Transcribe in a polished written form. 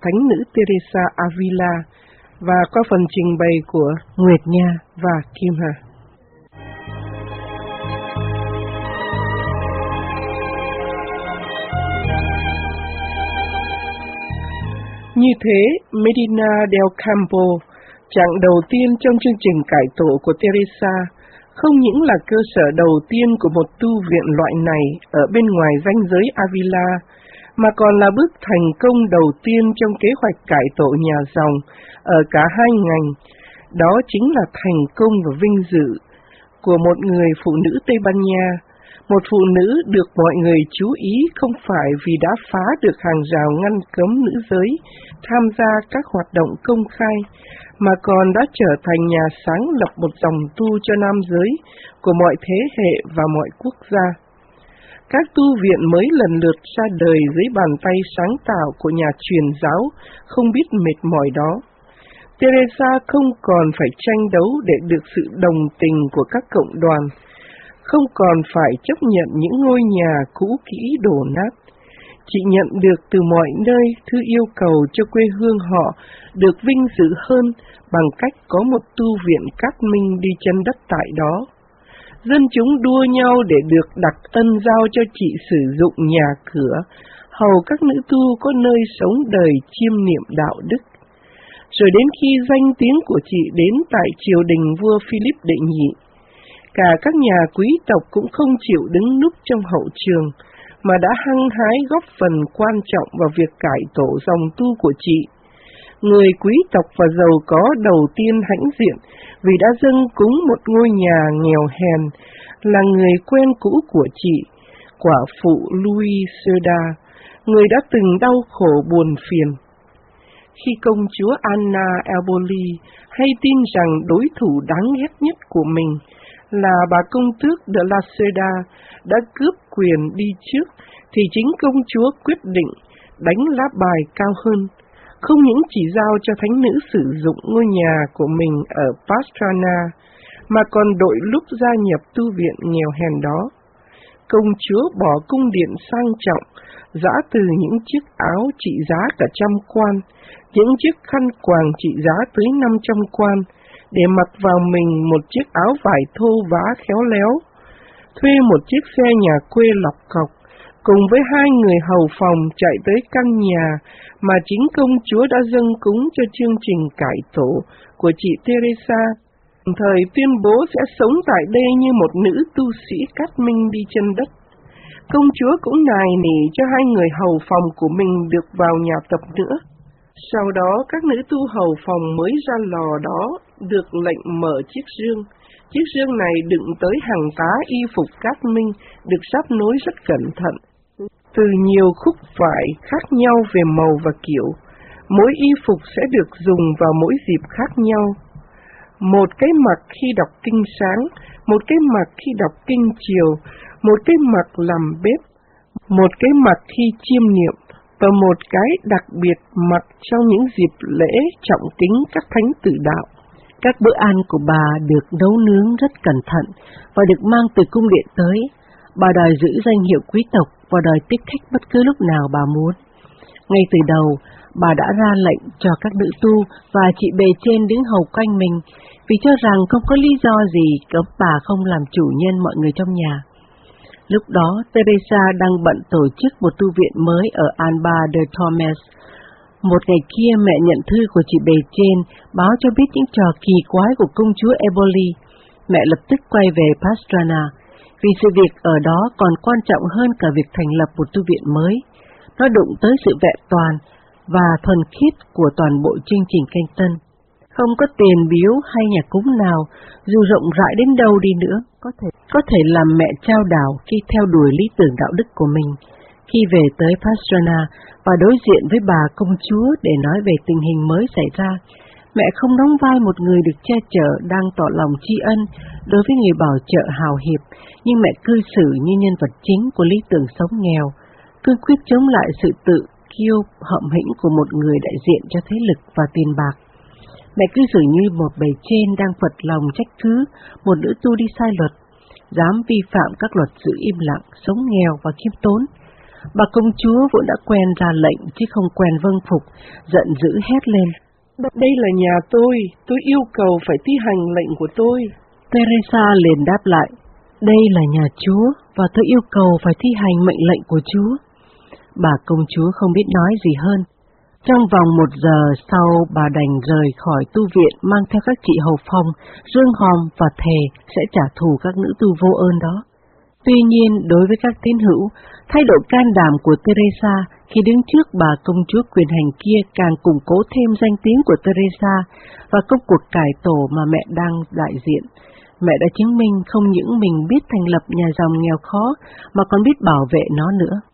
Thánh nữ Teresa Avila và qua phần trình bày của Nguyệt Nha và Kim Hà. Như thế, Medina del Campo, chặng đầu tiên trong chương trình cải tổ của Teresa, không những là cơ sở đầu tiên của một tu viện loại này ở bên ngoài ranh giới Avila, mà còn là bước thành công đầu tiên trong kế hoạch cải tổ nhà dòng ở cả hai ngành. Đó chính là thành công và vinh dự của một người phụ nữ Tây Ban Nha, một phụ nữ được mọi người chú ý không phải vì đã phá được hàng rào ngăn cấm nữ giới tham gia các hoạt động công khai, mà còn đã trở thành nhà sáng lập một dòng tu cho nam giới của mọi thế hệ và mọi quốc gia. Các tu viện mới lần lượt ra đời dưới bàn tay sáng tạo của nhà truyền giáo không biết mệt mỏi đó. Teresa không còn phải tranh đấu để được sự đồng tình của các cộng đoàn, không còn phải chấp nhận những ngôi nhà cũ kỹ đổ nát. Chị nhận được từ mọi nơi thư yêu cầu cho quê hương họ được vinh dự hơn bằng cách có một tu viện cát minh đi chân đất tại đó. Dân chúng đua nhau để được đặt ân giao cho chị sử dụng nhà cửa, hầu các nữ tu có nơi sống đời chiêm niệm đạo đức. Rồi đến khi danh tiếng của chị đến tại triều đình vua Philip đệ nhị, cả các nhà quý tộc cũng không chịu đứng núp trong hậu trường, mà đã hăng hái góp phần quan trọng vào việc cải tổ dòng tu của chị. Người quý tộc và giàu có đầu tiên hãnh diện vì đã dâng cúng một ngôi nhà nghèo hèn là người quen cũ của chị, quả phụ Louis Seda, người đã từng đau khổ buồn phiền. Khi công chúa Anna Eboli hay tin rằng đối thủ đáng ghét nhất của mình là bà công tước de la Seda đã cướp quyền đi trước, thì chính công chúa quyết định đánh lá bài cao hơn, không những chỉ giao cho thánh nữ sử dụng ngôi nhà của mình ở Pastrana, mà còn đội lúc gia nhập tu viện nghèo hèn đó. Công chúa bỏ cung điện sang trọng, giã từ những chiếc áo trị giá cả 100 quan, những chiếc khăn quàng trị giá tới 500 quan, để mặc vào mình một chiếc áo vải thô vá khéo léo, thuê một chiếc xe nhà quê lọc cọc, cùng với 2 người hầu phòng chạy tới căn nhà mà chính công chúa đã dâng cúng cho chương trình cải tổ của chị Teresa, đồng thời tuyên bố sẽ sống tại đây như một nữ tu sĩ cát minh đi chân đất. Công chúa cũng nài nỉ cho 2 người hầu phòng của mình được vào nhà tập nữa. Sau đó các nữ tu hầu phòng mới ra lò đó được lệnh mở chiếc dương. Chiếc dương này đựng tới hàng tá y phục cát minh được sắp nối rất cẩn thận, từ nhiều khúc vải khác nhau về màu và kiểu. Mỗi y phục sẽ được dùng vào mỗi dịp khác nhau. Một cái mặc khi đọc kinh sáng, một cái mặc khi đọc kinh chiều, một cái mặc làm bếp, một cái mặc khi chiêm niệm, và một cái đặc biệt mặc trong những dịp lễ trọng kính các thánh tử đạo. Các bữa ăn của bà được nấu nướng rất cẩn thận và được mang từ cung điện tới. Bà đòi giữ danh hiệu quý tộc và đòi tiếp khách bất cứ lúc nào bà muốn. Ngay từ đầu, bà đã ra lệnh cho các nữ tu và chị bề trên đứng hầu quanh mình, vì cho rằng không có lý do gì cấm bà không làm chủ nhân mọi người trong nhà. Lúc đó, Teresa đang bận tổ chức một tu viện mới ở Alba de Tormes. Một ngày kia, mẹ nhận thư của chị bề trên báo cho biết những trò kỳ quái của công chúa Eboli. Mẹ lập tức quay về Pastrana, vì sự việc ở đó còn quan trọng hơn cả việc thành lập một tu viện mới. Nó đụng tới sự vẹn toàn và thuần khiết của toàn bộ chương trình canh tân. Không có tiền biếu hay nhà cúng nào, dù rộng rãi đến đâu đi nữa, có thể làm mẹ trao đảo khi theo đuổi lý tưởng đạo đức của mình. Khi về tới Pastrana và đối diện với bà công chúa để nói về tình hình mới xảy ra, mẹ không đóng vai một người được che chở đang tỏ lòng tri ân đối với người bảo trợ hào hiệp, nhưng mẹ cư xử như nhân vật chính của lý tưởng sống nghèo, cương quyết chống lại sự tự kiêu hậm hĩnh của một người đại diện cho thế lực và tiền bạc. Mẹ cư xử như một bề trên đang phật lòng trách cứ một nữ tu đi sai luật, dám vi phạm các luật giữ im lặng, sống nghèo và khiêm tốn. Bà công chúa vốn đã quen ra lệnh chứ không quen vâng phục, giận dữ hét lên. Đây là nhà tôi yêu cầu phải thi hành lệnh của tôi. Teresa liền đáp lại, đây là nhà Chúa và tôi yêu cầu phải thi hành mệnh lệnh của Chúa. Bà công chúa không biết nói gì hơn. Trong vòng 1 giờ sau, bà đành rời khỏi tu viện mang theo các chị hầu phòng, rương hòm và thề sẽ trả thù các nữ tu vô ơn đó. Tuy nhiên, đối với các tín hữu, thái độ can đảm của Teresa khi đứng trước bà công chúa quyền hành kia càng củng cố thêm danh tiếng của Teresa và công cuộc cải tổ mà mẹ đang đại diện. Mẹ đã chứng minh không những mình biết thành lập nhà dòng nghèo khó mà còn biết bảo vệ nó nữa.